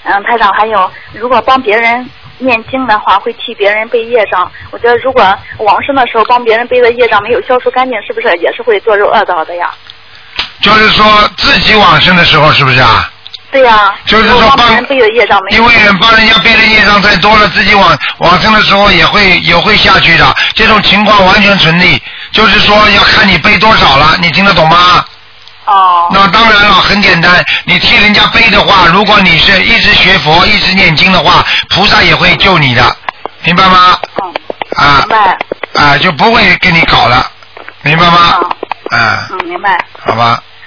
台长，还有如果帮别人念经的话，会替别人背业障。我觉得如果往生的时候帮别人背的业障没有消除干净，是不是也是会堕入恶道的呀？ 就是说自己往生的时候，是不是啊？ 对呀、 就是说帮别人背的业障没有。 因为帮人家背的业障太多了，自己往生的时候也会下去的，这种情况完全成立。就是说要看你背多少了，你听得懂吗？ 哦。 那当然了，很简单，你替人家背的话，如果你是一直学佛、一直念经的话，菩萨也会救你的，明白吗？ 明白。 就不会跟你搞了，明白吗？ 明白。 好吧。